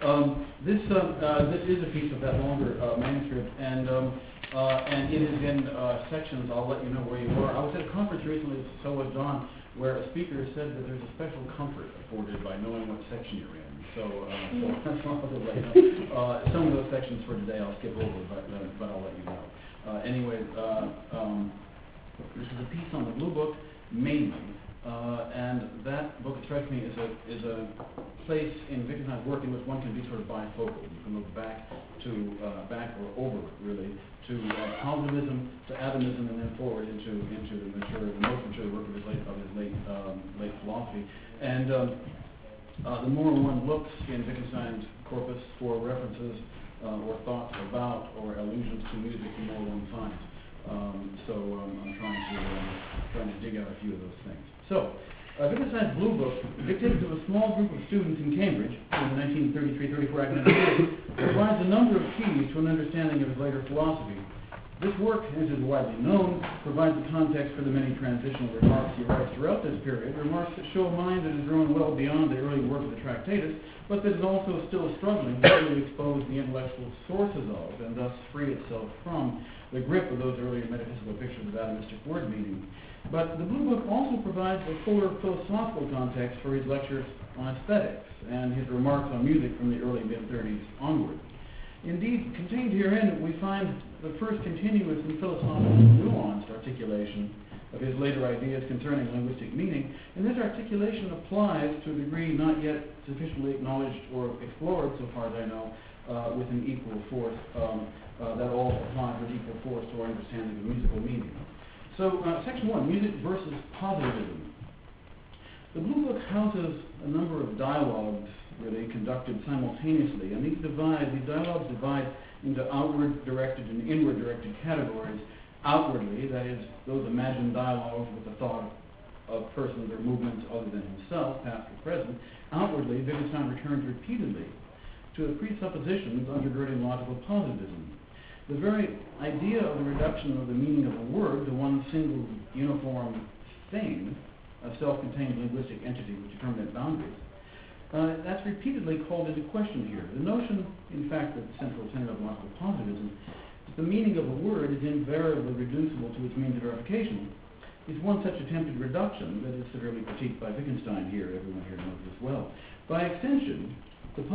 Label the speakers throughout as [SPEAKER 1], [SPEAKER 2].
[SPEAKER 1] This is a piece of that longer manuscript, and it is in sections. I'll let you know where you are. I was at a conference recently, so was John, where a speaker said that there's a special comfort afforded by knowing what section you're in. So that's not the way. Some of those sections for today I'll skip over, but I'll let you know. Anyway, this is a piece on the Blue Book mainly. And that book, it strikes me, is a place in Wittgenstein's work in which one can be sort of bifocal. You can look back or over, really, to positivism, to atomism, and then forward into the most mature work of his late philosophy. And the more one looks in Wittgenstein's corpus for references or thoughts about or allusions to music, the more one finds. So I'm trying to dig out a few of those things. So, Wittgenstein's Blue Book, dictated to a small group of students in Cambridge in the 1933-34 academic year, provides a number of keys to an understanding of his later philosophy. This work, as is widely known, provides the context for the many transitional remarks he writes throughout this period, remarks that show a mind that has grown well beyond the early work of the Tractatus, but that is also still struggling to really expose the intellectual sources of, and thus free itself from, the grip of those earlier metaphysical pictures of atomistic word meaning. But the Blue Book also provides a fuller philosophical context for his lectures on aesthetics and his remarks on music from the early mid-30s onward. Indeed, contained herein, we find the first continuous and philosophical nuanced articulation of his later ideas concerning linguistic meaning, and this articulation applies to a degree not yet sufficiently acknowledged or explored, so far as I know, with an equal force, that all applies with equal force to our understanding of musical meaning. So, section 1, music versus positivism. The Blue Book houses a number of dialogues, really, conducted simultaneously, and these dialogues divide into outward-directed and inward-directed categories. Outwardly, that is, those imagined dialogues with the thought of persons or movements other than himself, past or present. Outwardly, Wittgenstein returns repeatedly to the presuppositions undergirding logical positivism. The very idea of the reduction of the meaning of a word to one single uniform thing, a self-contained linguistic entity with determinate boundaries, that's repeatedly called into question here. The notion, in fact, that the central tenet of logical positivism, that the meaning of a word is invariably reducible to its means of verification, is one such attempted reduction that is severely critiqued by Wittgenstein here. Everyone here knows this well. By extension, the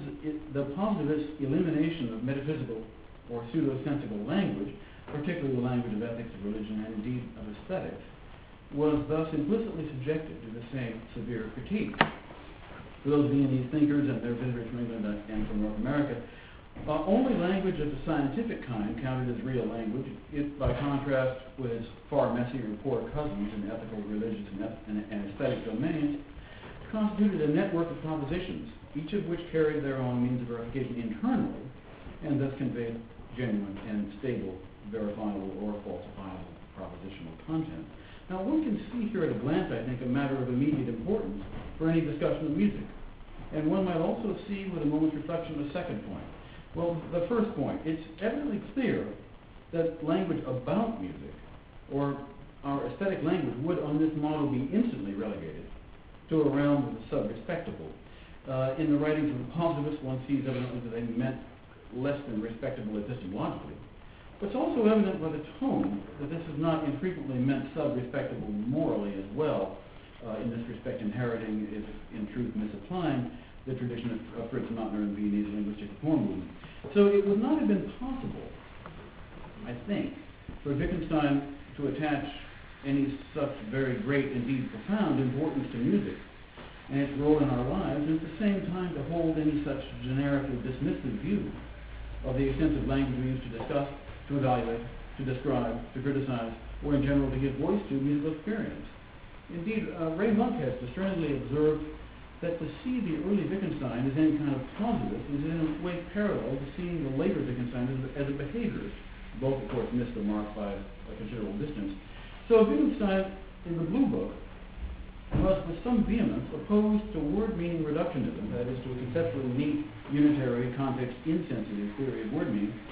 [SPEAKER 1] positivist elimination of metaphysical or pseudo-sensical language, particularly the language of ethics, of religion, and indeed of aesthetics, was thus implicitly subjected to the same severe critique. For those Viennese thinkers and their visitors from England and from North America, only language of the scientific kind counted as real language. It, by contrast with its far messier and poorer cousins in ethical, religious, and aesthetic domains, constituted a network of propositions, each of which carried their own means of verification internally, and thus conveyed genuine and stable, verifiable, or falsifiable propositional content. Now, one can see here at a glance, I think, a matter of immediate importance for any discussion of music. And one might also see, with a moment's reflection, a second point. Well, the first point, it's evidently clear that language about music, or our aesthetic language, would on this model be instantly relegated to a realm of the sub-respectable. In the writings of the positivists, one sees evidently that they meant less than respectable epistemologically. But it's also evident by the tone that this is not infrequently meant sub-respectable morally as well, in this respect inheriting, if in truth misapplying, the tradition of Fritz Mautner and Viennese linguistic reform movement. So it would not have been possible, I think, for Wittgenstein to attach any such very great, indeed profound, importance to music and its role in our lives, and at the same time to hold any such generically dismissive view of the extensive language we use to discuss, to evaluate, to describe, to criticize, or in general to give voice to musical experience. Indeed, Ray Monk has discerningly observed that to see the early Wittgenstein as any kind of positivist is in a way parallel to seeing the later Wittgenstein as a behaviorist, both of course missed the mark by a considerable distance. So Wittgenstein, in the Blue Book, was with some vehemence opposed to word-meaning reductionism, that is, to a conceptually neat, unitary, context-insensitive theory of word meaning,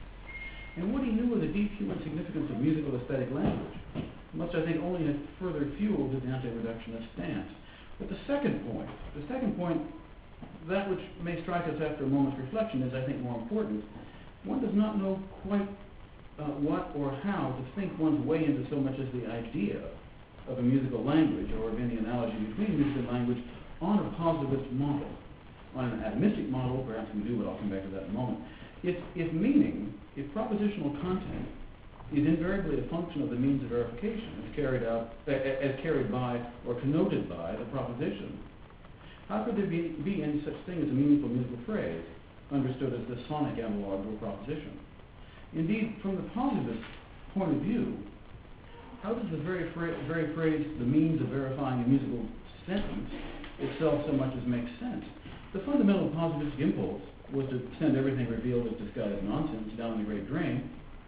[SPEAKER 1] and what he knew of the deep human significance of musical aesthetic language, much I think only has further fueled his anti-reductionist stance. But the second point that which may strike us after a moment's reflection is, I think, more important. One does not know quite what or how to think one's way into so much as the idea of a musical language or of any analogy between music and language on a positivist model. On an atomistic model, perhaps we do, but I'll come back to that in a moment. If meaning, if propositional content is invariably a function of the means of verification as carried by or connoted by the proposition, how could there be any such thing as a meaningful musical phrase understood as the sonic analog to a proposition? Indeed, from the positivist point of view, how does the very phrase, the means of verifying a musical sentence, itself so much as make sense? The fundamental positivist impulse was to send everything revealed as disguised nonsense down the great drain.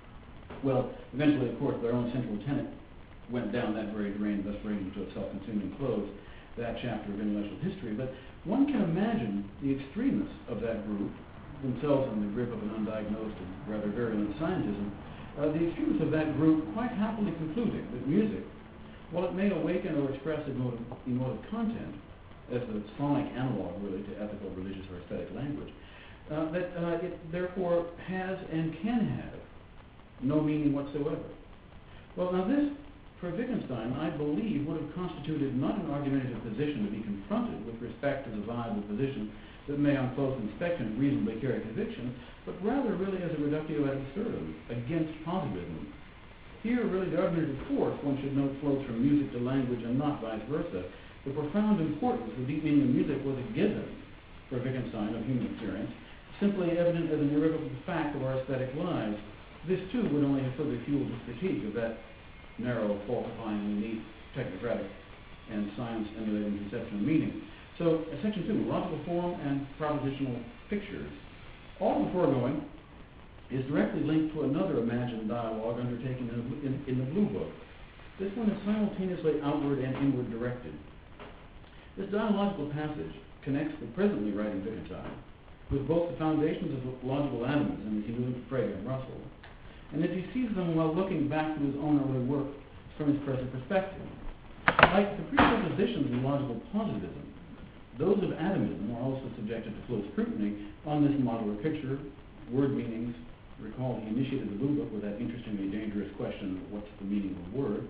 [SPEAKER 1] Well, eventually, of course, their own central tenet went down that very drain, thus bringing to a self-consuming close that chapter of intellectual history. But one can imagine the extremists of that group, themselves in the grip of an undiagnosed and rather virulent scientism, the extremists of that group quite happily concluding that music, while it may awaken or express emotive content, as the sonic analog really to ethical, religious, or aesthetic language, that it therefore has and can have no meaning whatsoever. Well, now this, for Wittgenstein, I believe, would have constituted not an argumentative position to be confronted with respect to the viable position that may on close inspection reasonably carry conviction, but rather really as a reductio ad absurdum against positivism. Here, really, the argumentative force, one should note, flows from music to language and not vice versa. The profound importance of deep meaning of music was a given for Wittgenstein of human experience, simply evident as an irrevocable fact of our aesthetic lives. This, too, would only have further fueled his critique of that narrow, falsifying, neat, technocratic, and science-emulating conception of meaning. So, section 2, logical form and propositional pictures. All the foregoing is directly linked to another imagined dialogue undertaken in the Blue Book. This one is simultaneously outward and inward directed. This dialogical passage connects the presently writing Wittgenstein with both the foundations of logical atomism that he knew from Frege and Russell, and that he sees them while looking back to his own early work from his present perspective. Like the presuppositions in logical positivism, those of atomism are also subjected to close scrutiny on this model or picture. Word meanings, recall he initiated the Blue Book with that interestingly dangerous question, what's the meaning of a word?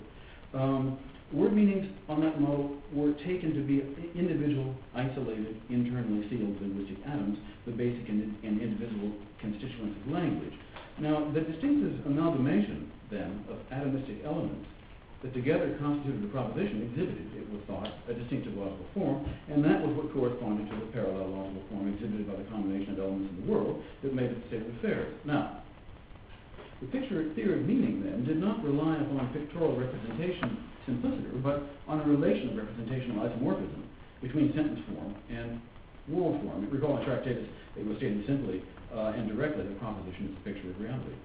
[SPEAKER 1] Word meanings on that model were taken to be individual, isolated, internally sealed linguistic atoms, the basic and indivisible constituents of language. Now, the distinctive amalgamation, then, of atomistic elements that together constituted the proposition exhibited, it was thought, a distinctive logical form, and that was what corresponded to the parallel logical form exhibited by the combination of elements in the world that made it the state of affairs. Now, the picture theory of meaning, then, did not rely upon pictorial representation simpliciter, but on a relation of representational isomorphism between sentence form and world form. Recall in Tractatus, it was stated simply and directly that proposition is a picture of reality.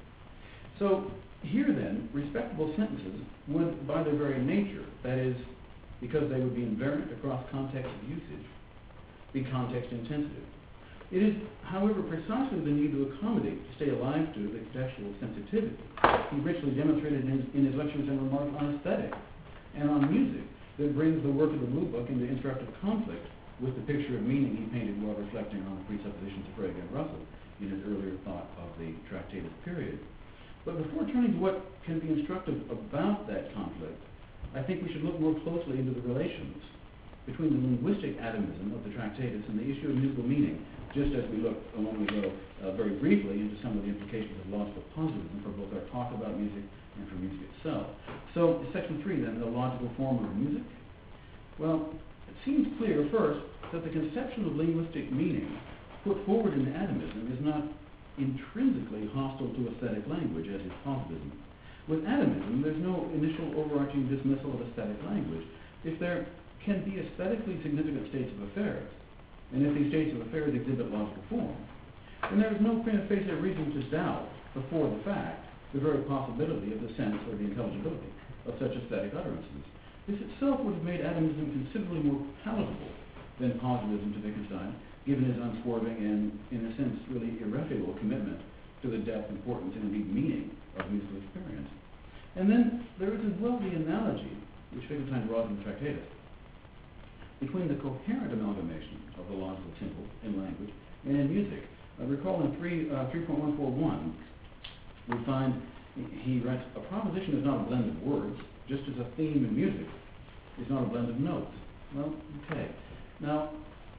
[SPEAKER 1] So here then, respectable sentences would, by their very nature, that is, because they would be invariant across context of usage, be context insensitive. It is, however, precisely the need to accommodate, to stay alive to, the contextual sensitivity he richly demonstrated in his lectures and remarks on aesthetic and on music that brings the work of the Blue Book into instructive conflict with the picture of meaning he painted while reflecting on the presuppositions of Frege and Russell in his earlier thought of the Tractatus period. But before turning to what can be instructive about that conflict, I think we should look more closely into the relations between the linguistic atomism of the Tractatus and the issue of musical meaning, just as we looked a moment ago very briefly into some of the implications of logical positivism for both our talk about music and for music itself. So, section 3 then, the logical form of music. Well, it seems clear first that the conception of linguistic meaning put forward in atomism is not intrinsically hostile to aesthetic language, as is positivism. With atomism, there's no initial overarching dismissal of aesthetic language. If there can be aesthetically significant states of affairs, and if these states of affairs exhibit logical form, then there is no prima facie reason to doubt, before the fact, the very possibility of the sense or the intelligibility of such aesthetic utterances. This itself would have made atomism considerably more palatable than positivism to Wittgenstein, given his unswerving and, in a sense, really irrefutable commitment to the depth, importance, and indeed meaning of musical experience. And then there is as well the analogy, which Wittgenstein draws in the Tractatus, between the coherent amalgamation of the logical symbol in language and in music. Recall in 3.141, we find he writes, a proposition is not a blend of words, just as a theme in music is not a blend of notes. Well, okay. Now,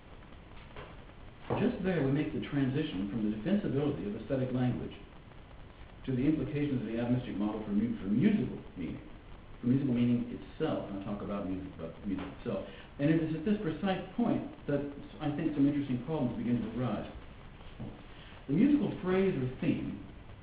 [SPEAKER 1] just there we make the transition from the defensibility of aesthetic language to the implications of the atomistic model for musical meaning. For musical meaning itself, and I'll talk about music itself. And it is at this precise point that I think some interesting problems begin to arise. The musical phrase or theme,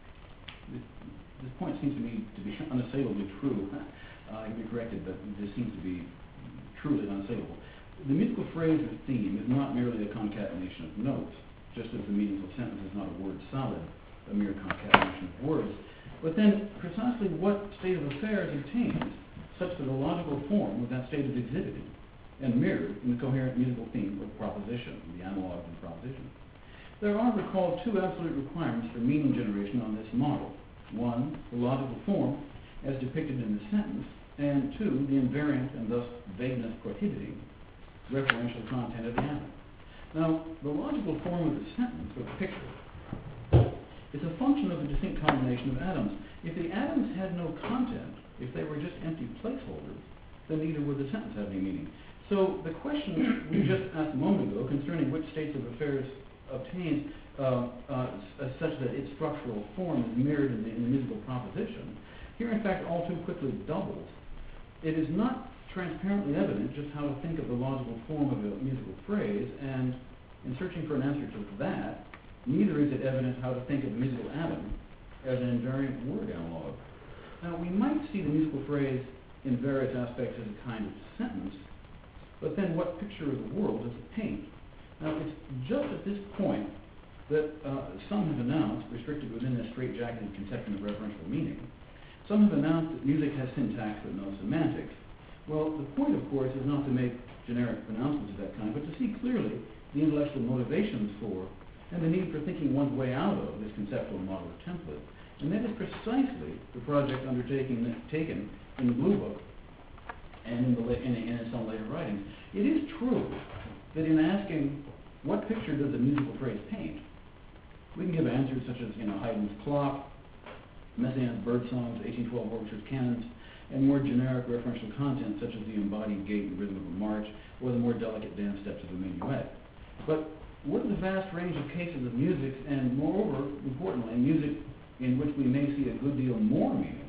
[SPEAKER 1] this point seems to me to be unassailably true. I can be corrected, but this seems to be truly unassailable. The musical phrase or theme is not merely a concatenation of notes, just as the meaningful sentence is not a word solid, a mere concatenation of words. But then, precisely what state of affairs obtains such that a logical form of that state is exhibited and mirrored in the coherent musical theme of proposition, the analog of the proposition. There are, recall, two absolute requirements for meaning generation on this model. One, the logical form, as depicted in the sentence, and two, the invariant and thus vagueness prohibiting referential content of the atom. Now, the logical form of the sentence, or the picture, is a function of a distinct combination of atoms. If the atoms had no content, if they were just empty placeholders, then neither would the sentence have any meaning. So the question we just asked a moment ago concerning which states of affairs obtains such that its structural form is mirrored in the musical proposition, here in fact all too quickly doubles. It is not transparently evident just how to think of the logical form of a musical phrase, and in searching for an answer to that, neither is it evident how to think of the musical atom as an invariant word analog. Now, we might see the musical phrase in various aspects as a kind of sentence, but then what picture of the world does it paint? Now, it's just at this point that some have announced, restricted within this straitjacketed conception of referential meaning, some have announced that music has syntax but no semantics. Well, the point, of course, is not to make generic pronouncements of that kind, but to see clearly the intellectual motivations for and the need for thinking one's way out of this conceptual model or template. And that is precisely the project taken in the Blue Book and in some later writings. It is true that in asking what picture does a musical phrase paint, we can give answers such as Haydn's clock, Messiaen's bird songs, 1812 overtures, canons, and more generic referential content such as the embodied gait and rhythm of a march, or the more delicate dance steps of a minuet. But what are the vast range of cases of music, and moreover, importantly, music in which we may see a good deal more meaning?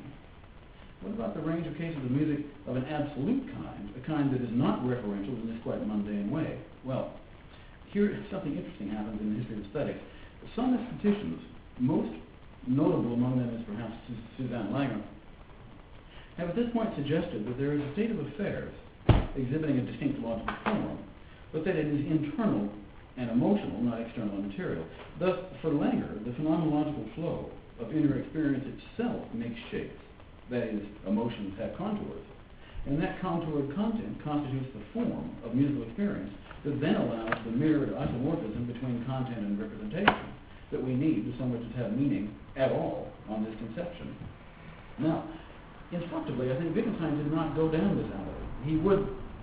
[SPEAKER 1] What about the range of cases of music of an absolute kind, a kind that is not referential in this quite mundane way? Well, here something interesting happens in the history of aesthetics. Some aestheticians, most notable among them is perhaps Suzanne Langer, have at this point suggested that there is a state of affairs exhibiting a distinct logical form, but that it is internal and emotional, not external and material. Thus, for Langer, the phenomenological flow of inner experience itself makes shapes. That is, emotions have contours. And that contoured content constitutes the form of musical experience that then allows the mirrored isomorphism between content and representation that we need to so much as have meaning at all on this conception. Now, instructively, I think Wittgenstein did not go down this alley. He would,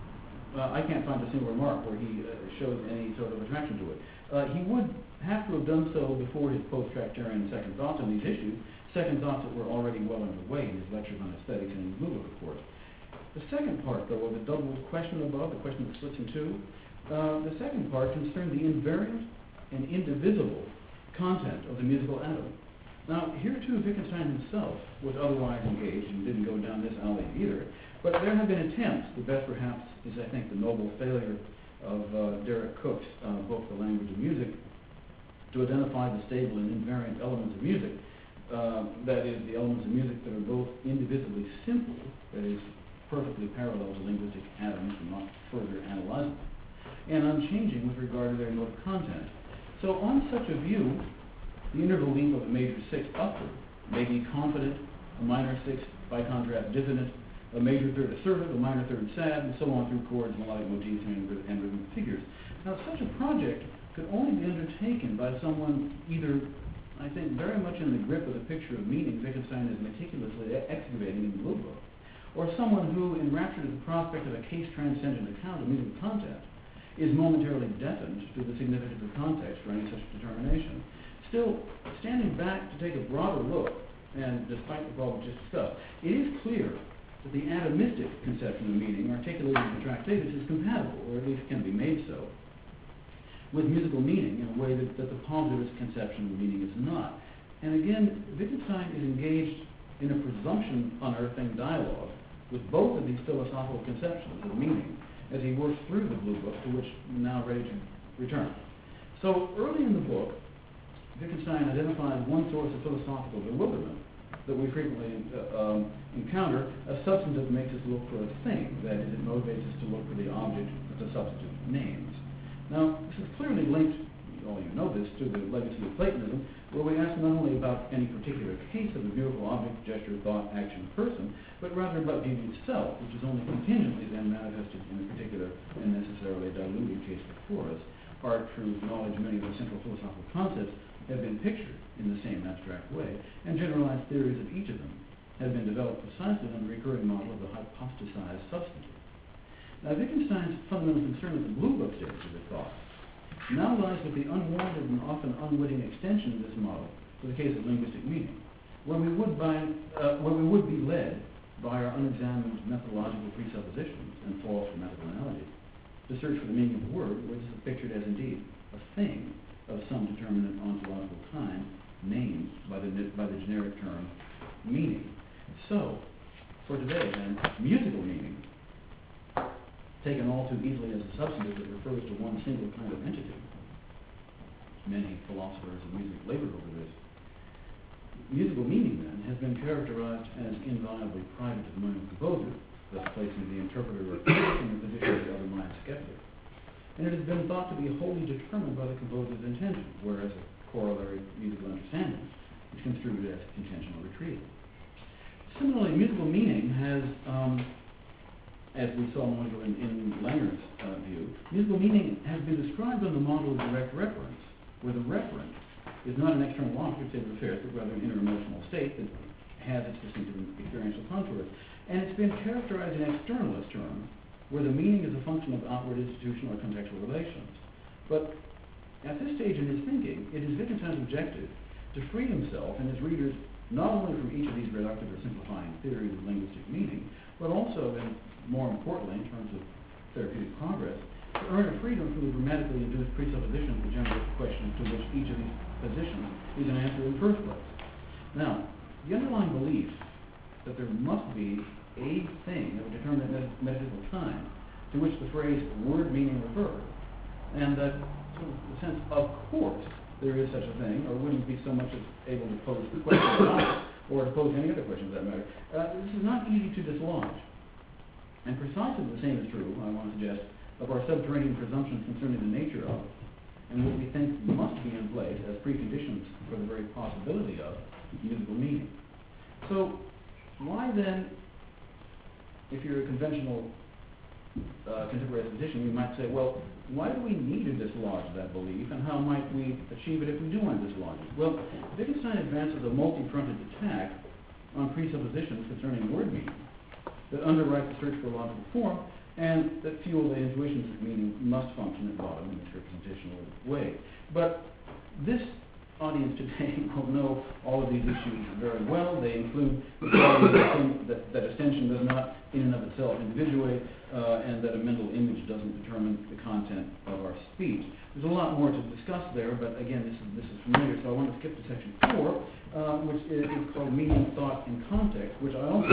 [SPEAKER 1] I can't find a single remark where he shows any sort of attraction to it. He would have to have done so before his post-Tractarian second thoughts on these issues, second thoughts that were already well underway in his lectures on aesthetics and in the Blue Book, of course. The second part, though, of the double question above, the question that splits in two, the second part concerned the invariant and indivisible content of the musical atom. Now, here too, Wittgenstein himself was otherwise engaged and didn't go down this alley either, but there have been attempts, the best perhaps is, I think, the noble failure of Derek Cook's book, The Language of Music, to identify the stable and invariant elements of music, that is, the elements of music that are both indivisibly simple, that is, perfectly parallel to linguistic atoms and not further analyzable, and unchanging with regard to their note of content. So on such a view, the interval leap of a major sixth upward may be confident, a minor sixth, by contrast, dissonant, a major third assertive, a minor third sad, and so on through chords, melodic motifs, and rhythmic figures. Now, such a project could only be undertaken by someone either, I think, very much in the grip of the picture of meaning Wittgenstein is meticulously excavating in the Blue Book, or someone who, enraptured at the prospect of a case-transcendent account of musical content, is momentarily deafened to the significance of context for any such determination. Still, standing back to take a broader look, and despite the problem just discussed, it is clear that the atomistic conception of meaning articulated in the Tractatus is compatible, or at least can be made so, with musical meaning in a way that the positivist conception of meaning is not. And again, Wittgenstein is engaged in a presumption-unearthing dialogue with both of these philosophical conceptions of meaning as he works through the Blue Book, to which I'm now ready to return. So early in the book, Wittgenstein identifies one source of philosophical bewilderment that we frequently encounter. A substantive makes us look for a thing, that is, it motivates us to look for the object that the substantive names. Now, this is clearly linked, all you know this, to the legacy of Platonism, where we ask not only about any particular case of a beautiful object, gesture, thought, action, person, but rather about beauty itself, which is only contingently then manifested in a particular and necessarily diluted case before us. Art, truth, knowledge, many of the central philosophical concepts have been pictured in the same abstract way, and generalized theories of each of them have been developed precisely on the recurring model of the hypostasized substantive. Now, Wittgenstein's fundamental concern at the Blue Book stage of his thought now lies with the unwarranted and often unwitting extension of this model to the case of linguistic meaning, where we would be led by our unexamined methodological presuppositions and false grammatical analogies to search for the meaning of the word, which is pictured as indeed a thing of some determinate ontological kind, named by the generic term meaning. So, for today then, musical meaning, taken all too easily as a substantive that refers to one single kind of entity. Many philosophers of music labored over this. Musical meaning, then, has been characterized as inviolably private to the mind of the composer, thus placing the interpreter or critic in the position of the other-mind skeptic. And it has been thought to be wholly determined by the composer's intention, whereas a corollary musical understanding is construed as intentional retrieval. Similarly, musical meaning has, as we saw a moment ago in Langer's view, musical meaning has been described on the model of direct reference, where the referent is not an external object of affairs, but rather an inner emotional state that has its distinctive experiential contours. And it's been characterized in externalist terms, where the meaning is a function of outward institutional or contextual relations. But at this stage in his thinking, it is Wittgenstein's objective to free himself and his readers not only from each of these reductive or simplifying theories of linguistic meaning, but also, and more importantly, in terms of therapeutic progress, to earn a freedom from the grammatically induced presuppositions that generate the questions to which each of these positions is an answer in the first place. Now, the underlying belief that there must be a thing of a determinate metaphysical time to which the phrase word meaning refers, and that sort of the sense, of course, there is such a thing, or wouldn't be so much as able to pose the question about it, or to pose any other question for that matter. This is not easy to dislodge. And precisely the same is true, I want to suggest, of our subterranean presumptions concerning the nature of, and what we think must be in place as preconditions for the very possibility of musical meaning. So, why then, if you're a conventional contemporary physician, you might say, well, why do we need to dislodge that belief, and how might we achieve it if we do want to dislodge it? Well, Wittgenstein advances a multi-fronted attack on presuppositions concerning word meaning that underwrite the search for logical form and that fuel the intuitions that meaning must function at bottom in this representational way. But this audience today will know all of these issues very well. They include the problem that extension does not in and of itself individuate, and that a mental image doesn't determine the content of our speech. There's a lot more to discuss there, but again, this is familiar, so I want to skip to section 4, which is called Meaning, Thought, and Context, which I also,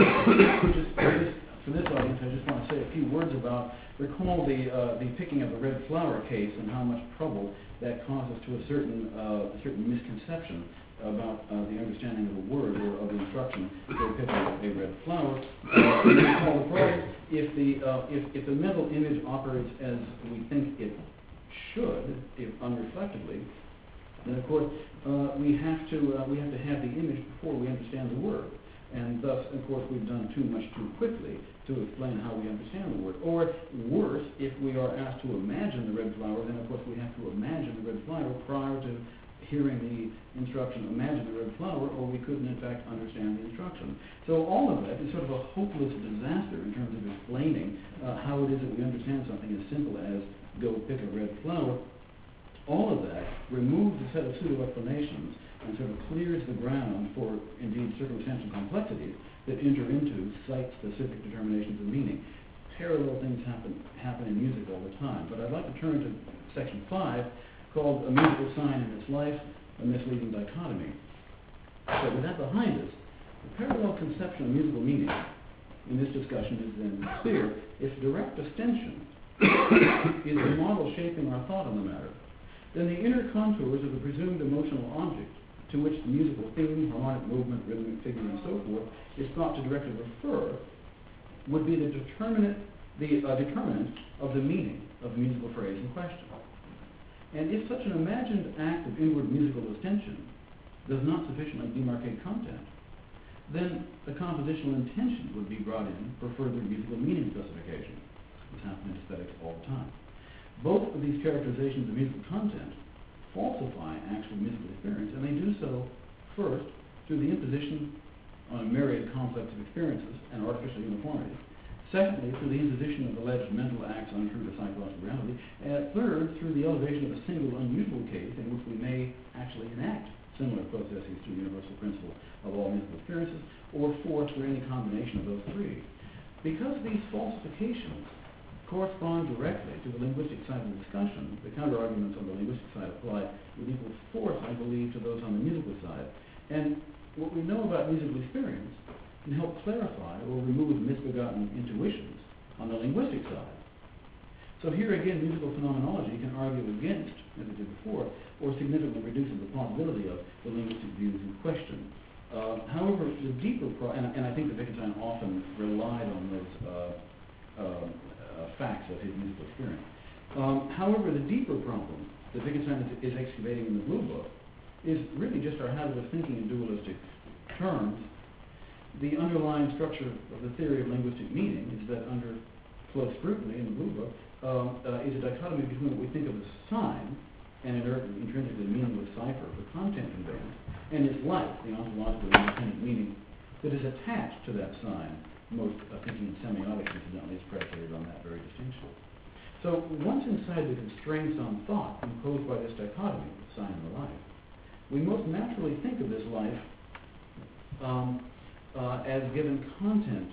[SPEAKER 1] for this audience, I just want to say a few words about. Recall the picking of the red flower case and how much trouble that causes to a certain misconception about the understanding of a word or of the instruction for picking a red flower. Recall the problem: if the mental image operates as we think it should, if unreflectively, then of course we have to have the image before we understand the word. And thus, of course, we've done too much too quickly to explain how we understand the word. Or worse, if we are asked to imagine the red flower, then of course we have to imagine the red flower prior to hearing the instruction, imagine the red flower, or we couldn't in fact understand the instruction. So all of that is sort of a hopeless disaster in terms of explaining how it is that we understand something as simple as go pick a red flower. All of that removes a set of pseudo-explanations and sort of clears the ground for, indeed, circumstantial complexities that enter into site-specific determinations of meaning. Parallel things happen in music all the time. But I'd like to turn to section 5, called A Musical Sign in Its Life, a Misleading Dichotomy. So with that behind us, the parallel conception of musical meaning in this discussion is then clear. Its direct extension is the model shaping our thought on the matter. Then the inner contours of the presumed emotional object to which the musical theme, harmonic movement, rhythmic figure, and so forth is thought to directly refer would be the determinant of the meaning of the musical phrase in question. And if such an imagined act of inward musical extension does not sufficiently demarcate content, then the compositional intention would be brought in for further musical meaning specification. This happens in aesthetics all the time. Both of these characterizations of musical content falsify actual musical experience, and they do so first through the imposition on a myriad complex of experiences and artificial uniformity. Secondly, through the imposition of alleged mental acts untrue to psychological reality. And third, through the elevation of a single unusual case in which we may actually enact similar processes through the universal principle of all musical experiences. Or fourth, through any combination of those three. Because these falsifications correspond directly to the linguistic side of the discussion, the counter-arguments on the linguistic side apply with equal force, I believe, to those on the musical side. And what we know about musical experience can help clarify or remove misbegotten intuitions on the linguistic side. So here again, musical phenomenology can argue against, as it did before, or significantly reduces the plausibility of the linguistic views in question. However, the deeper and I think that Wittgenstein often relied on those facts of his musical experience. However, the deeper problem that Wittgenstein is excavating in the Blue Book is really just our habit of thinking in dualistic terms. The underlying structure of the theory of linguistic meaning is that under close scrutiny in the Blue Book is a dichotomy between what we think of as sign, an inert and intrinsically meaningless cipher for content conveyance, and its life, the ontological independent meaning that is attached to that sign. Most thinking in semiotics, incidentally, is predicated on that very distinction. So once inside the constraints on thought imposed by this dichotomy, the sign and the life, we most naturally think of this life as given content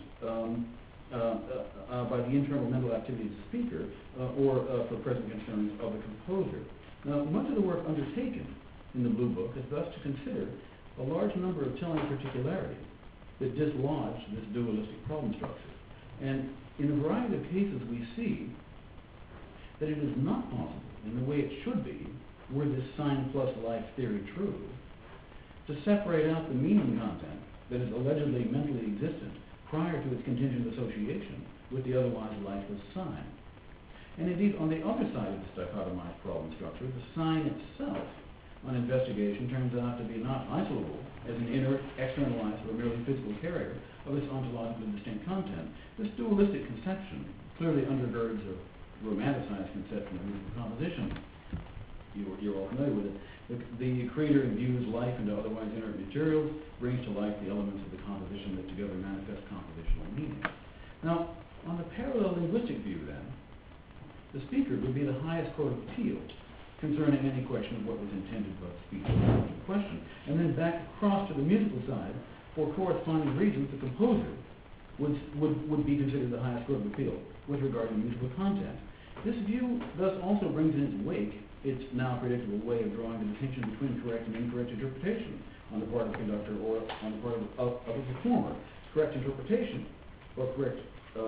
[SPEAKER 1] by the internal mental activity of the speaker or for present concerns of the composer. Now, much of the work undertaken in the Blue Book is thus to consider a large number of telling particularities that dislodge this dualistic problem structure. And in a variety of cases, we see that it is not possible, in the way it should be, were this sign plus life theory true, to separate out the meaning content that is allegedly mentally existent prior to its contingent association with the otherwise lifeless sign. And indeed, on the other side of this dichotomized problem structure, the sign itself, on investigation, turns out to be not isolable as an inert, externalized, or merely physical carrier of its ontologically distinct content. This dualistic conception clearly undergirds a romanticized conception of musical composition. You're all familiar with it. The creator imbues life into otherwise inert materials, brings to life the elements of the composition that together manifest compositional meaning. Now, on the parallel linguistic view, then, the speaker would be the highest court of appeal concerning any question of what was intended by the speaker in question. And then back across to the musical side, for corresponding reasons, the composer would be considered the highest court of appeal with regard to musical content. This view thus also brings in its wake its now predictable way of drawing the distinction between correct and incorrect interpretation on the part of the conductor or on the part of a performer. Correct interpretation or correct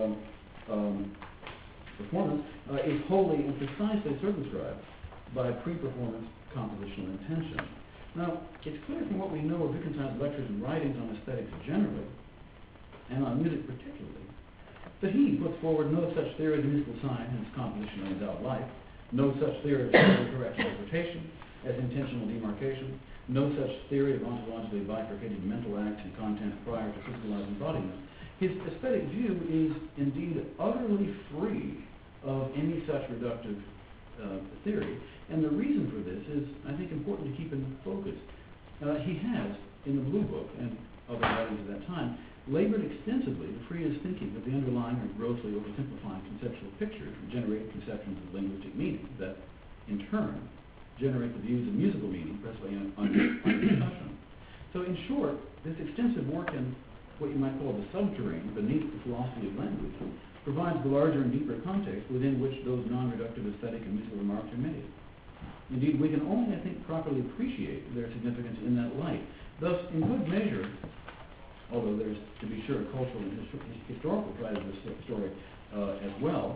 [SPEAKER 1] performance is wholly and precisely circumscribed by pre-performance compositional intention. Now, it's clear from what we know of Wittgenstein's lectures and writings on aesthetics generally, and on music particularly, that he puts forward no such theory of the musical sign as compositional endowed life, no such theory of correct interpretation as intentional demarcation, no such theory of ontologically bifurcated mental acts and content prior to physicalized embodiment. His aesthetic view is indeed utterly free of any such reductive theory, and the reason for this is, I think, important to keep in He has, in the Blue Book and other writings of that time, labored extensively to free his thinking of the underlying or grossly oversimplifying conceptual pictures that generate conceptions of linguistic meaning that, in turn, generate the views of musical meaning presently under discussion. So in short, this extensive work in what you might call the subterranean beneath the philosophy of language provides the larger and deeper context within which those non-reductive aesthetic and musical remarks are made. Indeed, we can only, I think, properly appreciate their significance in that light. Thus, in good measure, although there's, to be sure, a cultural and historical side of this story as well,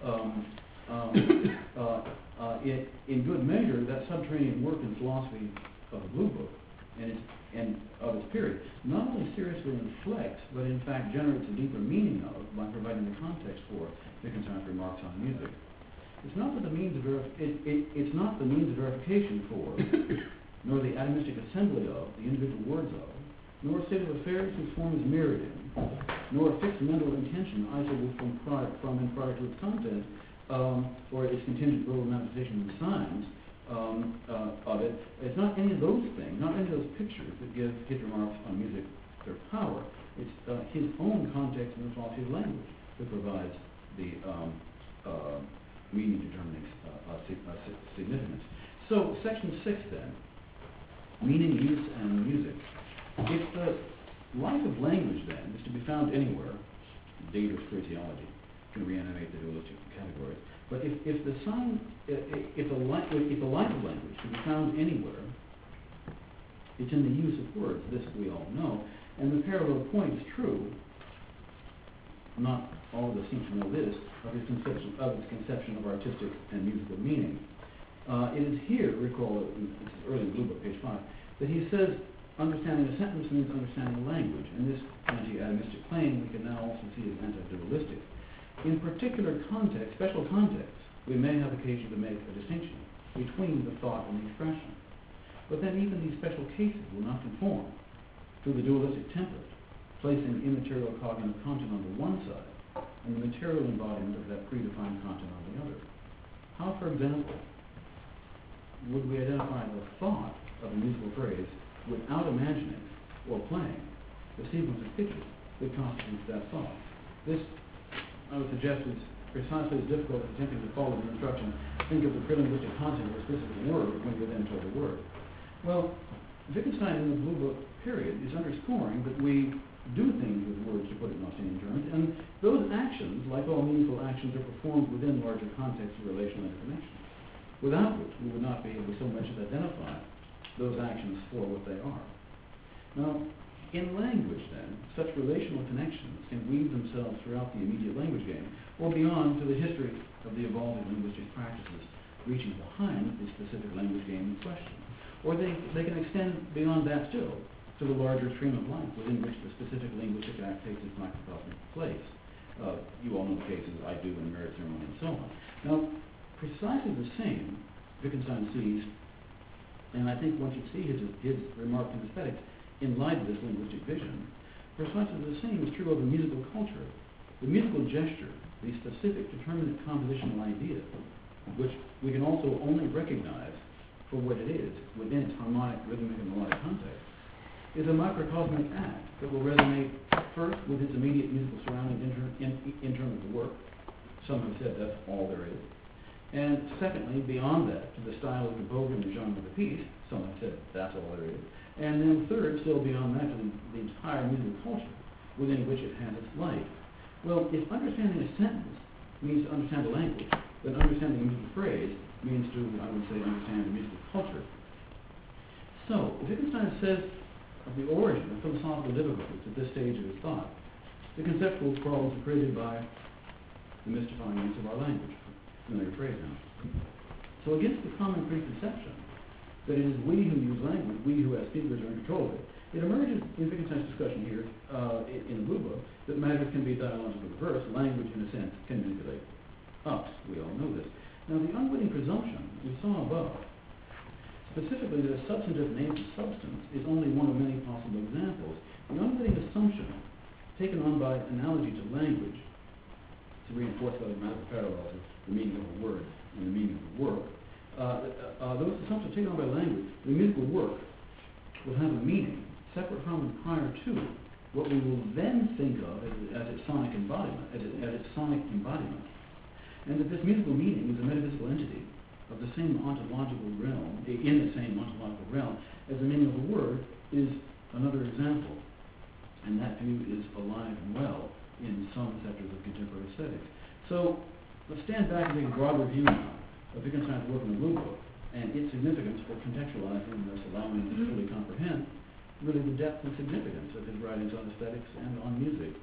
[SPEAKER 1] in good measure, that subterranean work in philosophy of the Blue Book and of its period not only seriously inflects, but in fact generates a deeper meaning of by providing the context for Wittgenstein's remarks on music. It's not that the means of it's not the means of verification for, nor the atomistic assembly of the individual words of, nor a state of affairs whose form is mirrored in, nor a fixed mental intention isolated from and prior to its content, or its contingent verbal manifestation in signs of it. It's not any of those things, not any of those pictures that give his remarks on music their power. It's his own context in the philosophy of language that provides the meaning determining significance. So, section 6 then, meaning, use, and music. If the life of language then is to be found anywhere, data or phraseology can reanimate the dualistic categories. But if the life of language should be found anywhere, it's in the use of words. This we all know. And the parallel point is true. Not all of us seem to know this, of its conception of artistic and musical meaning. It is here, recall, this is early in the Blue Book, page 5, that he says understanding a sentence means understanding language, and this anti-atomistic claim we can now also see as anti-dualistic. In particular context, special contexts, we may have occasion to make a distinction between the thought and the expression. But then even these special cases will not conform to the dualistic template, placing immaterial cognitive content on the one side and the material embodiment of that predefined content on the other. How, for example, would we identify the thought of a musical phrase without imagining or playing the sequence of pitches that constitutes that thought? This, I would suggest, is precisely as difficult as attempting to follow the instruction, think of the prelinguistic content of a specific word when you're then told a word. Well, Wittgenstein in the Blue Book period is underscoring that we do things with words, to put it in Augustinian terms, and those actions, like all meaningful actions, are performed within larger contexts of relational interconnection, without which we would not be able so much as identify those actions for what they are. Now, in language, then, such relational connections can weave themselves throughout the immediate language game, or beyond to the history of the evolving linguistic practices reaching behind the specific language game in question. Or they can extend beyond that still to the larger stream of life within which the specific linguistic act takes its microcosmic place. You all know the cases, I do, and marriage ceremony, and so on. Now, precisely the same Wittgenstein sees, and I think once you see his remarks in aesthetics in light of this linguistic vision, precisely the same is true of the musical culture. The musical gesture, the specific determinate compositional idea, which we can also only recognize for what it is within its harmonic, rhythmic, and melodic context, is a microcosmic act that will resonate first with its immediate musical surroundings in terms of the work. Some have said that's all there is. And secondly, beyond that, to the style of the composer and the genre of the piece. Some have said that's all there is. And then third, still beyond that, to the entire musical culture within which it has its life. Well, if understanding a sentence means to understand a language, then understanding a musical phrase means to, I would say, understand the musical culture. So, if Wittgenstein says of the origin of philosophical difficulties at this stage of his thought, the conceptual problems are created by the mystifying use of our language. Familiar phrase now. So against the common preconception that it is we who use language, we who as speakers are in control of it, it emerges in Wittgenstein's discussion here in the Blue Book that matters can be dialogical reverse. Language, in a sense, can manipulate us. We all know this. Now, the unwitting presumption we saw above, specifically that a substantive names a substance, is only one of many possible examples. The unwitting assumption, taken on by analogy to language, to reinforce those grammatical parallels of the meaning of a word and the meaning of the work, those assumptions taken on by language, the musical work, will have a meaning separate from and prior to what we will then think of as its sonic embodiment, and that this musical meaning is a metaphysical entity of the same ontological realm, in the same ontological realm, as the meaning of a word is another example. And that view is alive and well in some sectors of contemporary aesthetics. So let's stand back and take a broader view now of Wittgenstein's work in the Blue Book and its significance for contextualizing and thus allowing us to fully comprehend really the depth and significance of his writings on aesthetics and on music.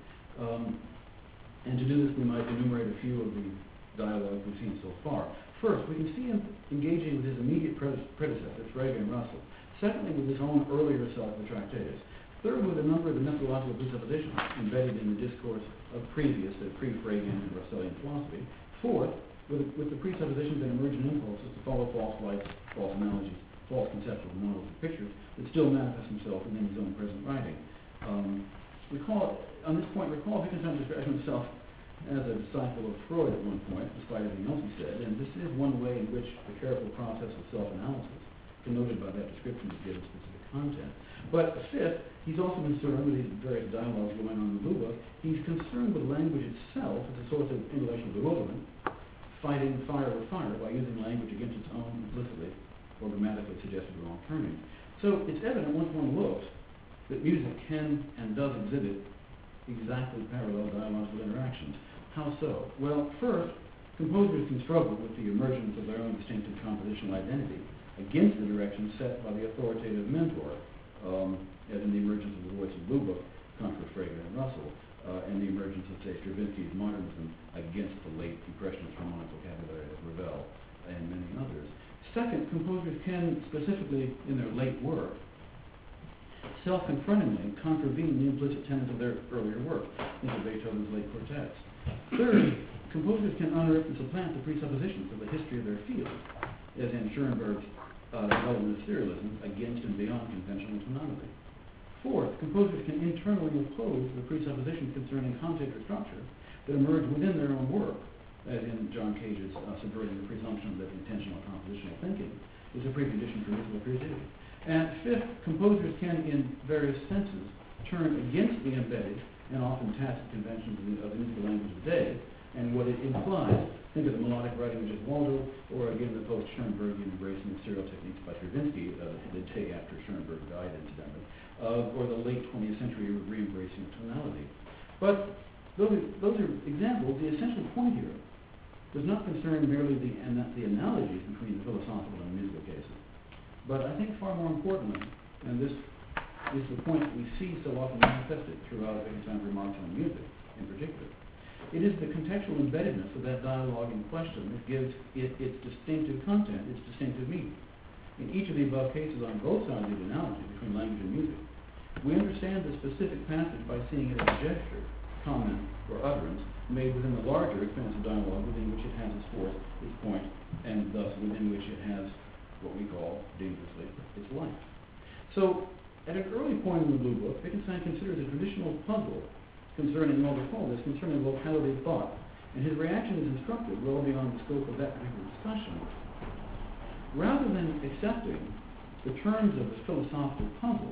[SPEAKER 1] And to do this, we might enumerate a few of the dialogues we've seen so far. First, we can see him engaging with his immediate predecessors, Frege and Russell. Secondly, with his own earlier self, the Tractatus. Third, with a number of the methodological presuppositions embedded in the discourse of pre-Fregean and Russellian philosophy. Fourth, with the presuppositions and emergent impulses to follow false lights, false analogies, false conceptual models and pictures that still manifest himself in his own present writing. On this point, recall Wittgenstein described himself as a disciple of Freud at one point, despite everything else he said, and this is one way in which the careful process of self-analysis, denoted by that description, is given specific content. But fifth, he's also concerned with these various dialogues going on in the Blue Book. He's concerned with language itself as a source of intellectual bewilderment, fighting fire with fire by using language against its own implicitly or grammatically suggested wrong turning. So it's evident once one looks that music can and does exhibit exactly parallel dialogical interactions. How so? Well, first, composers can struggle with the emergence of their own distinctive compositional identity against the direction set by the authoritative mentor, as in the emergence of the voice of Blue Book, contra Frege and Russell, and the emergence of, say, Stravinsky's modernism against the late Impressionist harmonic vocabulary of Ravel and many others. Second, composers can, specifically in their late work, self-confrontingly contravene the implicit tenets of their earlier work, into Beethoven's late quartets. Third, composers can unearth and supplant the presuppositions of the history of their field, as in Schoenberg's development of serialism against and beyond conventional tonality. Fourth, composers can internally oppose the presuppositions concerning content or structure that emerge within their own work, as in John Cage's subverting the presumption that intentional compositional thinking is a precondition for musical creativity. And fifth, composers can, in various senses, turn against the embedded and often tacit conventions of the musical language of the day and what it implies. Think of the melodic writing of just Waldo, or again the post-Schoenbergian embracing of serial techniques by Stravinsky, the take after Schoenberg died, incidentally, or the late 20th century re-embracing of tonality. But those are examples. The essential point here does not concern merely the analogies between the philosophical and musical cases, but I think far more importantly, and this is the point that we see so often manifested throughout Wittgenstein's remarks on music in particular, it is the contextual embeddedness of that dialogue in question that gives it its distinctive content, its distinctive meaning. In each of the above cases on both sides of the analogy between language and music, we understand the specific passage by seeing it as a gesture, comment, or utterance made within the larger expansive dialogue within which it has its force, its point, and thus within which it has what we call, dangerously, its life. So, at an early point in the Blue Book, Wittgenstein considers a traditional puzzle concerning locality of thought, and his reaction is instructive well beyond the scope of that particular discussion. Rather than accepting the terms of the philosophical puzzle,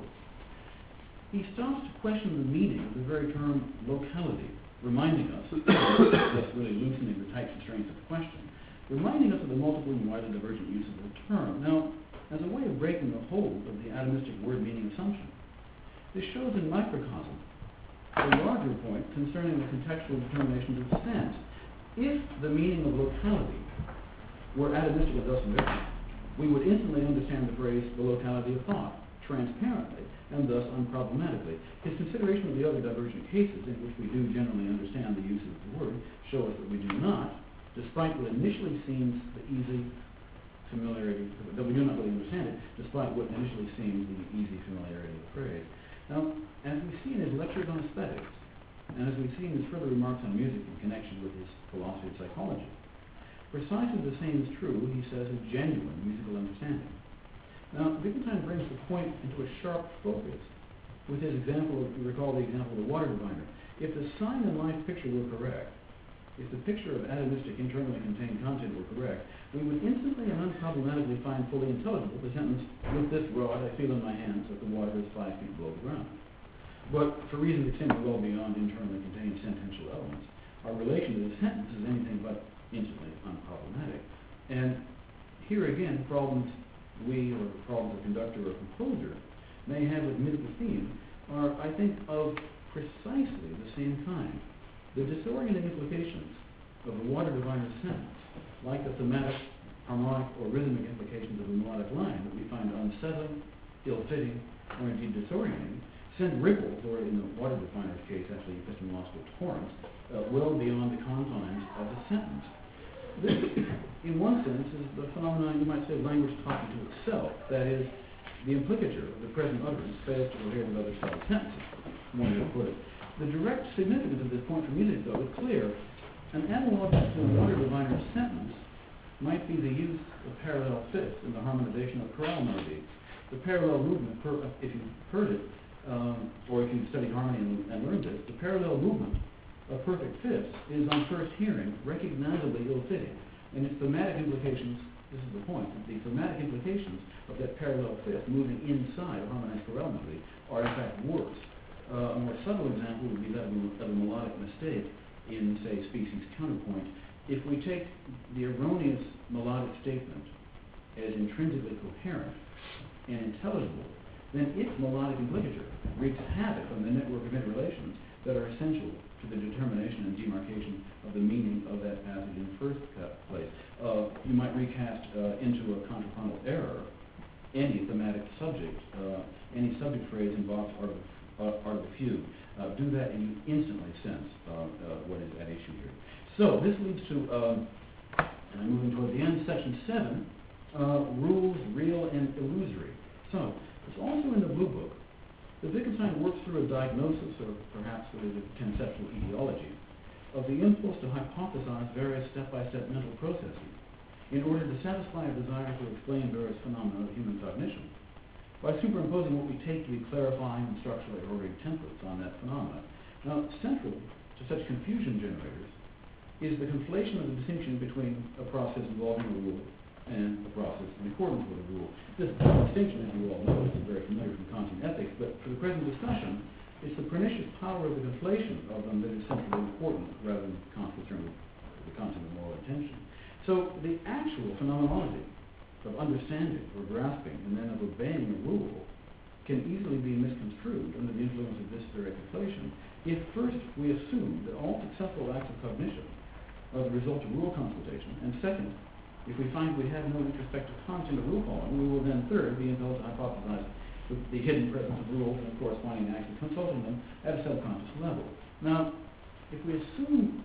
[SPEAKER 1] he stops to question the meaning of the very term locality, reminding us, thus really loosening the tight constraints of the question, reminding us of the multiple and widely divergent uses of the term. Now, as a way of breaking the hold of the atomistic word meaning assumption, this shows in microcosm a larger point concerning the contextual determinations of sense. If the meaning of locality were atomistic and thus invariant, we would instantly understand the phrase the locality of thought, transparently, and thus unproblematically. His consideration of the other divergent cases in which we do generally understand the use of the word show us that we do not, despite what initially seems the easy familiarity, that we do not really understand it, despite what initially seems the easy familiarity of the phrase. Now, as we see in his lectures on aesthetics, and as we see in his further remarks on music in connection with his philosophy of psychology, precisely the same is true, he says, of genuine musical understanding. Now, Wittgenstein brings the point into a sharp focus with his example, if you recall the example of the water diviner. If the sign and life picture were correct, if the picture of atomistic internally contained content were correct, we would instantly and unproblematically find fully intelligible the sentence, with this rod I feel in my hands that the water is 5 feet below the ground. But for reasons extending well beyond internally contained sentential elements, our relation to the sentence is anything but instantly unproblematic. And here again, problems we, or problems a conductor or composer, may have with musical theme are, I think, of precisely the same kind. The disorienting implications of the water diviner's sentence, like the thematic, harmonic, or rhythmic implications of a melodic line that we find unsettling, ill-fitting, or indeed disorienting, send ripples, or in the water diviner's case, actually epistemological torrents, well beyond the confines of the sentence. This, in one sense, is the phenomenon, you might say, of language talking to itself. That is, the implicature of the present utterance fails to cohere with other solid sentences, one way to put it. The direct significance of this point for music, though, is clear. An analog to the water diviner's sentence might be the use of parallel fifths in the harmonization of chorale melodies. The parallel movement, if you've heard it, or if you've studied harmony and learned this, the parallel movement of perfect fifths is, on first hearing, recognizably ill-fitting. And its thematic implications, this is the point, the thematic implications of that parallel fifth moving inside a harmonized chorale melody are in fact worse. A more subtle example would be that of a melodic mistake in, say, species counterpoint. If we take the erroneous melodic statement as intrinsically coherent and intelligible, then its melodic implicature wreaks havoc on the network of interrelations that are essential to the determination and demarcation of the meaning of that passage in the first place. You might recast into a contrapuntal error any thematic subject, any subject phrase in Bach's Art of the Fugue. Do that and you instantly sense what is at issue here. So this leads to, and I'm moving toward the end, section 7, rules, real and illusory. So it's also in the Blue Book that Wittgenstein works through a diagnosis, or perhaps what is a conceptual etiology, of the impulse to hypothesize various step-by-step mental processes in order to satisfy a desire to explain various phenomena of human cognition by superimposing what we take to be clarifying and structurally ordering templates on that phenomena. Now, central to such confusion generators is the conflation of the distinction between a process involving a rule and a process in accordance with a rule. This distinction, as you all know, is very familiar from Kantian ethics, but for the present discussion, it's the pernicious power of the conflation of them that is centrally important rather than concerned with the content of moral intention. So the actual phenomenology of understanding or grasping and then of obeying a rule can easily be misconstrued under the influence of this very conflation if first we assume that all successful acts of cognition are the result of rule consultation, and second, if we find we have no introspective content of rule following, we will then third be impelled to hypothesize the hidden presence of rules and corresponding acts of consulting them at a subconscious level. Now, if we assume,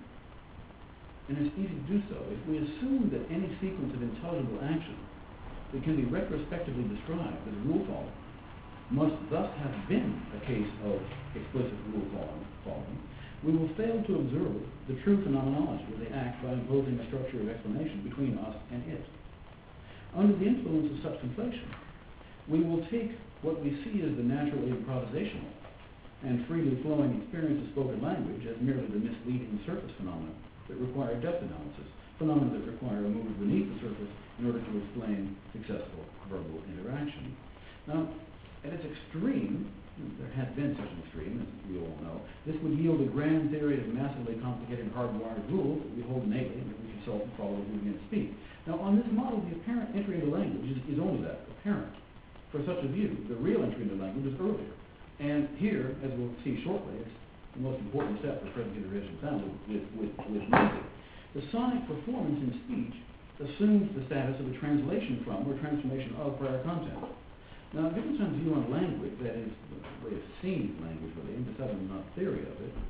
[SPEAKER 1] and it's easy to do so, if we assume that any sequence of intelligible action that can be retrospectively described as rule following must thus have been a case of explicit rule following, we will fail to observe the true phenomenology of the act by imposing a structure of explanation between us and it. Under the influence of such conflation, we will take what we see as the naturally improvisational and freely flowing experience of spoken language as merely the misleading surface phenomena that require depth analysis, phenomena that require a move beneath the surface in order to explain successful verbal interaction. Now, at its extreme, there has been such an extreme, as we all know, this would yield a grand theory of massively complicated hardwired rules that we hold innately and that we consult and follow as we begin to speak. Now, on this model, the apparent entry into language is only that, apparent. For such a view, the real entry into language is earlier. And here, as we'll see shortly, it's the most important step for present consideration sound with music. The sonic performance in speech assumes the status of a translation from or transformation of prior content. Now, Wittgenstein's view on language, that is, the way of seeing language really, and the southern theory of it,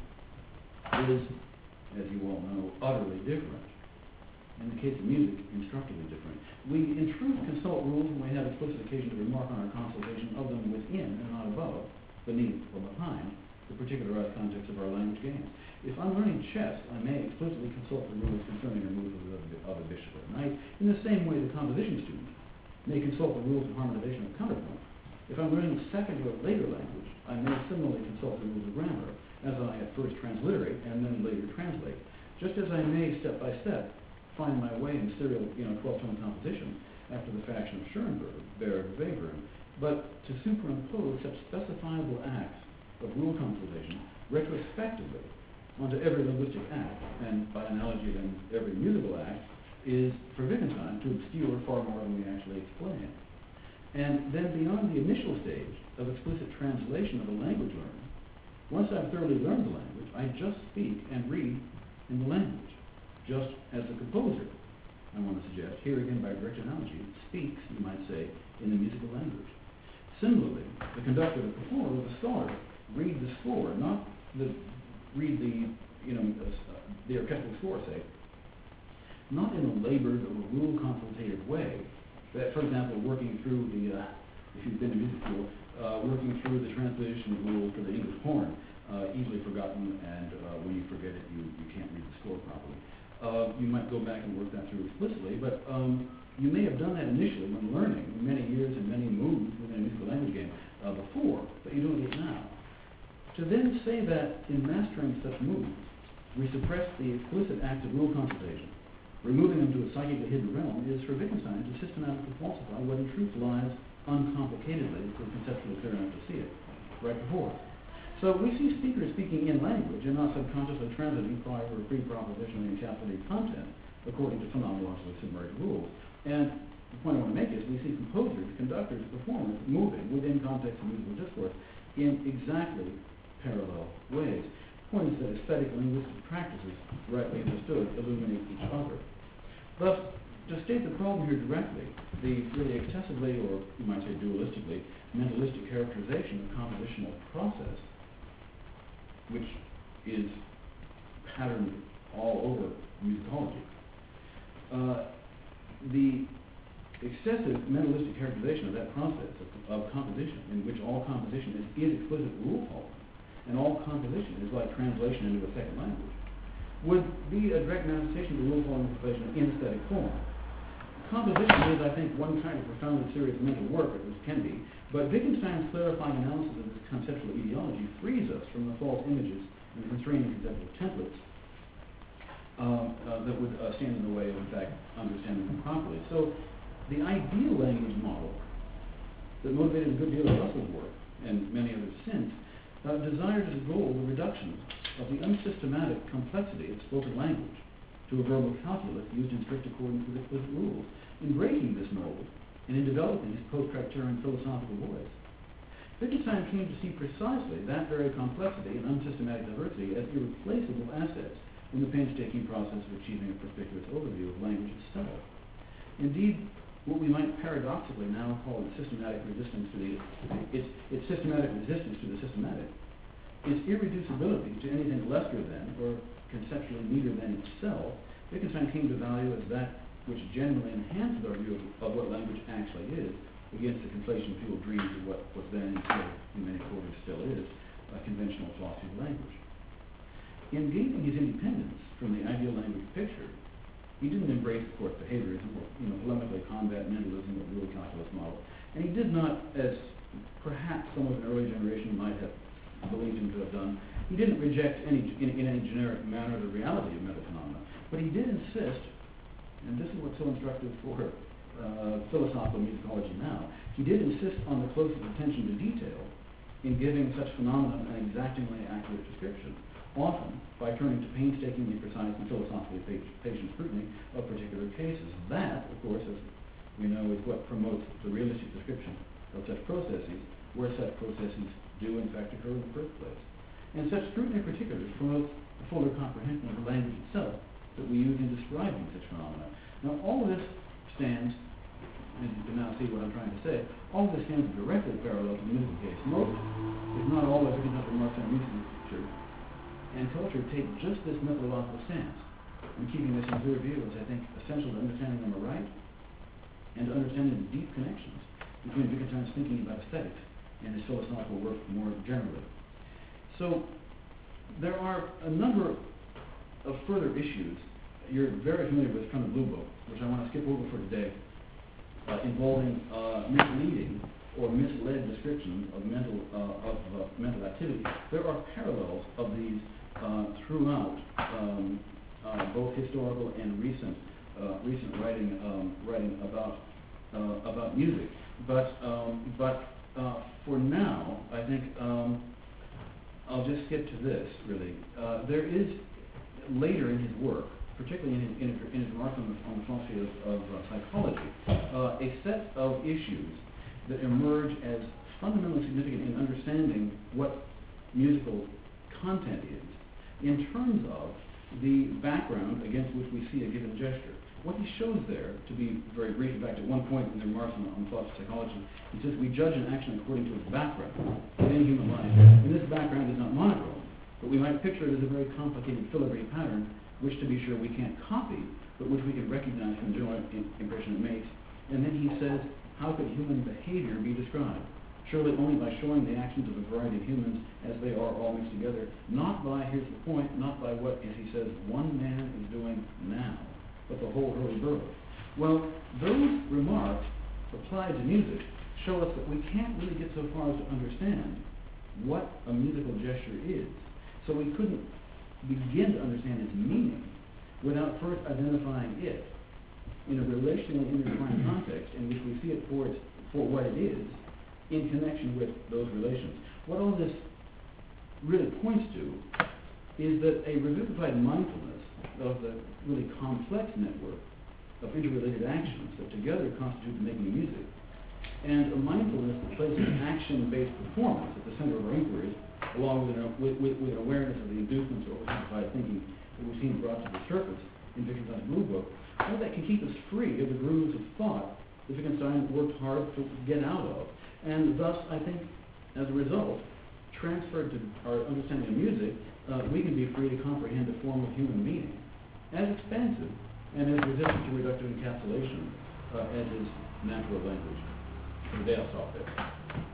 [SPEAKER 1] is, as you all know, utterly different. In the case of music, instructively different. We, in truth, consult rules when we have explicit occasion to remark on our consultation of them within and not above, beneath or behind, the particularized context of our language games. If I'm learning chess, I may explicitly consult the rules concerning the moves of a bishop or a knight, in the same way the composition student may consult the rules of harmonization of counterpoint. If I'm learning a second or later language, I may similarly consult the rules of grammar, as I at first transliterate and then later translate. just as I may, step by step, find my way in serial, 12-tone composition after the fashion of Schoenberg, Berg, Webern, but to superimpose such specifiable acts of rule consultation retrospectively onto every linguistic act, and by analogy then every musical act, is for Wittgenstein to obscure far more than we actually explain. And then beyond the initial stage of explicit translation of a language learner, once I've thoroughly learned the language, I just speak and read in the language, just as the composer, I want to suggest, here again by direct analogy, speaks, you might say, in the musical language. Similarly, the conductor, the performer, the scholar, read the score, not read the orchestral score, say, not in a labored or rule consultative way, that, for example, working through if you've been to music school, working through the translation rules for the English horn, easily forgotten, and when you forget it, you can't read the score properly. You might go back and work that through explicitly, but you may have done that initially when learning many years and many moves within a musical language game before, but you're doing it now. To then say that in mastering such moves, we suppress the explicit act of rule consultation, removing them to a psychically hidden realm, is for Wittgenstein to systematically falsify what in truth lies uncomplicatedly, if we're conceptually clear enough to see it, right before us. So we see speakers speaking in language and not subconsciously transiting prior or pre-propositionally encapsulated content according to phenomenologically submerged rules. And the point I want to make is we see composers, conductors, performers moving within context of musical discourse in exactly parallel ways. The point is that aesthetic linguistic practices, rightly understood, illuminate each other. Thus, to state the problem here directly, the really excessively, or you might say dualistically, mentalistic characterization of compositional process, which is patterned all over musicology, the excessive mentalistic characterization of that process of composition, in which all composition is explicit rule following, and all composition is like translation into a second language, would be a direct manifestation of the rule following translation in aesthetic form. Composition is, I think, one kind of profoundly serious mental work, at least can be, but Wittgenstein's clarifying analysis of this conceptual ideology frees us from the false images and constraining conceptual templates that would stand in the way of, in fact, understanding them properly. So the ideal language model that motivated a good deal of Russell's work, and many others since, desired as a goal the reduction of the unsystematic complexity of spoken language to a verbal calculus used in strict accordance with explicit rules. In breaking this mold, and in developing his post-Tractarian philosophical voice, Wittgenstein came to see precisely that very complexity and unsystematic diversity as irreplaceable assets in the painstaking process of achieving a perspicuous overview of language itself. Indeed, what we might paradoxically now call its systematic resistance to its systematic resistance to the systematic, its irreducibility to anything lesser than or conceptually neater than itself, Wittgenstein came to value as that which genuinely enhances our view of what language actually is, against the conflation-fueled dreams of what was then, and still, in many quarters still is, a conventional philosophy of language. In gaining his independence from the ideal language picture, he didn't embrace, of course, behaviorism or polemically combat mentalism or rule calculus model. And he did not, as perhaps some of an early generation might have believed him to have done, he didn't reject in any generic manner the reality of metaphenomena. But he did insist, and this is what's so instructive for philosophical musicology now, he did insist on the closest attention to detail in giving such phenomena an exactingly accurate description, often by turning to painstakingly precise and philosophically patient scrutiny of particular cases. That, of course, as we know, is what promotes the realistic description of such processes, where such processes do in fact occur in the first place. And such scrutiny in particular promotes a fuller comprehension of the language itself that we use in describing such phenomena. Now, all of this stands, and you can now see what I'm trying to say, all of this stands directly parallel to the musical case. Most, if not all, of Wittgenstein's remarks on music literature and culture take just this methodological stance. And keeping this in clear view is, I think, essential to understanding them aright and to understanding the deep connections between Wittgenstein's thinking about aesthetics and his philosophical work more generally. So, there are a number of further issues you're very familiar with from the Blue Book, which I want to skip over for today, involving misleading or misled descriptions of mental activity. There are parallels of these throughout both historical and recent writing about music. But for now, I think I'll just skip to this. Really, there is later in his work, particularly in his remarks on the philosophy of psychology, a set of issues that emerge as fundamentally significant in understanding what musical content is in terms of the background against which we see a given gesture. What he shows there, to be very brief, in fact, at one point in the remarks on philosophy of psychology, he says we judge an action according to its background within human life. And this background is not monochrome, but we might picture it as a very complicated filigree pattern, which to be sure we can't copy, but which we can recognize from the general impression it makes. And then he says, how could human behavior be described? Surely only by showing the actions of a variety of humans as they are all mixed together, not by, here's the point, not by what, as he says, one man is doing now, but the whole hurly-burly. Well, those remarks applied to music show us that we can't really get so far as to understand what a musical gesture is. So we couldn't begin to understand its meaning without first identifying it in a relationally intertwined context in which we see it for what it is in connection with those relations. What all this really points to is that a revivified mindfulness of the really complex network of interrelated actions that together constitute the making of music, and a mindfulness that places action-based performance at the center of our inquiries, along with an awareness of the inducements of oversimplified thinking that we've seen brought to the surface in Wittgenstein's Blue Book, all that can keep us free of the grooves of thought that Wittgenstein worked hard to get out of, and thus, I think, as a result, transferred to our understanding of music, we can be free to comprehend a form of human meaning as expansive and as resistant to reductive encapsulation as is natural language. For today, I'll stop there.